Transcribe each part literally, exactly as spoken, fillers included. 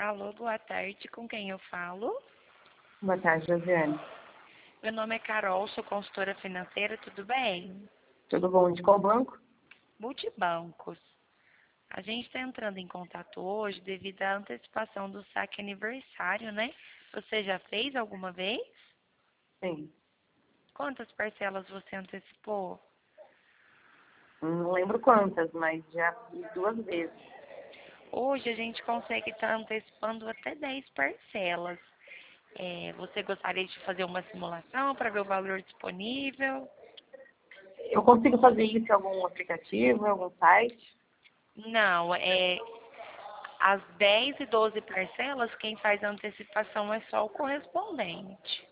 Alô, boa tarde. Com quem eu falo? Boa tarde, Josiane. Meu nome é Carol, sou consultora financeira, tudo bem? Tudo bom? De qual banco? Multibancos. A gente está entrando em contato hoje devido à antecipação do saque aniversário, né? Você já fez alguma vez? Sim. Quantas parcelas você antecipou? Não lembro quantas, mas já fiz duas vezes. Hoje a gente consegue estar antecipando até dez parcelas. É, você gostaria de fazer uma simulação para ver o valor disponível? Eu consigo fazer isso em algum aplicativo, em algum site? Não, é as dez e doze parcelas, quem faz a antecipação é só o correspondente.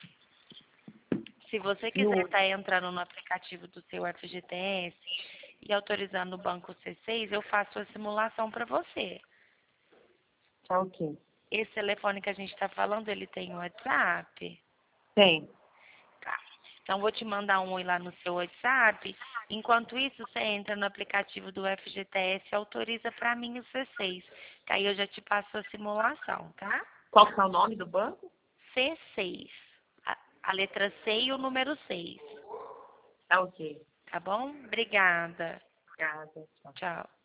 Se você E quiser o... estar entrando no aplicativo do seu F G T S e autorizando o banco C seis, eu faço a simulação para você. Tá ok. Esse telefone que a gente está falando, ele tem o WhatsApp? Tem. Tá. Então, vou te mandar um oi lá no seu WhatsApp. Enquanto isso, você entra no aplicativo do F G T S e autoriza para mim o C seis. Que aí eu já te passo a simulação, tá? Qual que é o nome do banco? C seis. A, a letra C e o número seis. Tá ok. Tá bom? Obrigada. Obrigada. Tchau. Tchau.